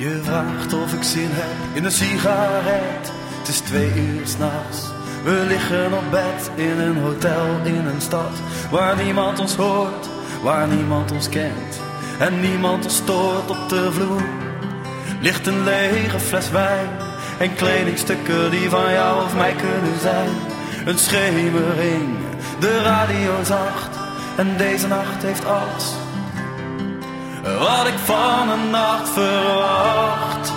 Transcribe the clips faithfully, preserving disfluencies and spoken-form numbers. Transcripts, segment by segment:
Je vraagt of ik zin heb in een sigaret. Het is twee uur 's nachts. We liggen op bed in een hotel in een stad waar niemand ons hoort, waar niemand ons kent en niemand ons stoort. Op de vloer ligt een lege fles wijn en kledingstukken die van jou of mij kunnen zijn. Een schemering, de radio zacht en deze nacht heeft alles wat ik van een nacht verwacht.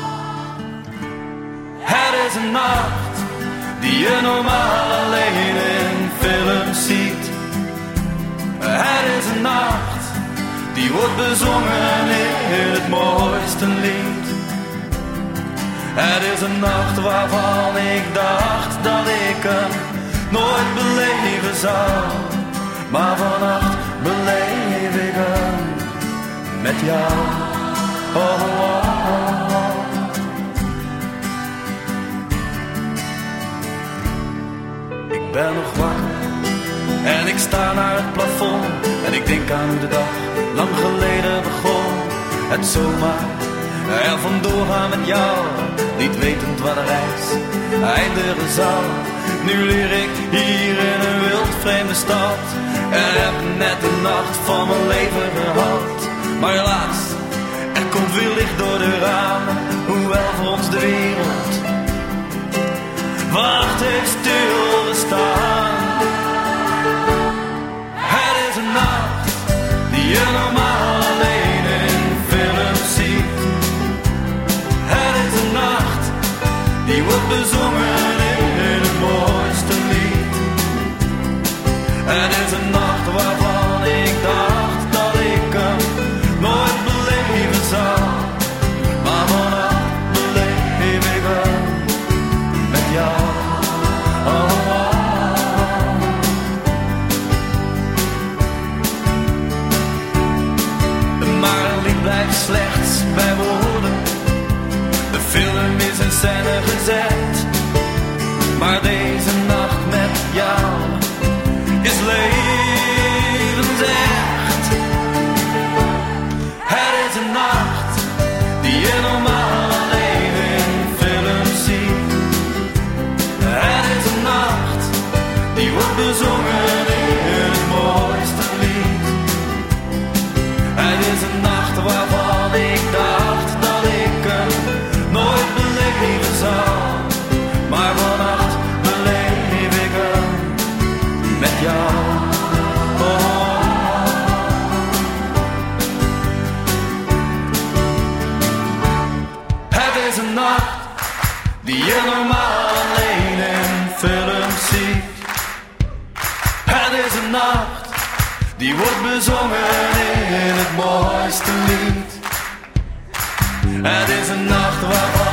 Het is een nacht die je normaal alleen in films ziet. Het is een nacht die wordt bezongen in het mooiste lied. Het is een nacht waarvan ik dacht dat ik hem nooit beleven zou, maar vannacht beleef ik hem met jou. Oh, oh, oh. Ik ben nog wakker en ik sta naar het plafond en ik denk aan hoe de dag lang geleden begon. Het zomaar er vandoor gaan met jou, niet wetend waar de reis eindigen zal. Nu leer ik hier in een wild vreemde stad en heb net de nacht van mijn leven gehad. Maar helaas, er komt weer licht door de ramen, hoewel voor ons de wereld wacht heeft stilgestaan. Het is een nacht die je normaal alleen in films ziet. Het is een nacht die wordt bezongen in het mooiste lied. Het is een nacht waarvan ik dacht dat ik hem nooit beleven zou, maar vannacht beleef ik hem met jou. Oh, oh, oh. Maar een lied blijft slechts bij woorden. De film is in scène gezet, maar deze nacht met jou is levensecht. Het is een nacht die je normaal alleen in films ziet. Het is een nacht die wordt bezongen in het mooiste lied. Het is een nacht waarvan ik dacht dat ik hem nooit beleven zou, maar vannacht beleef ik hem met jou. Die je normaal alleen in films ziet. Het is een nacht die wordt bezongen in het mooiste lied. Het is een nacht waarvan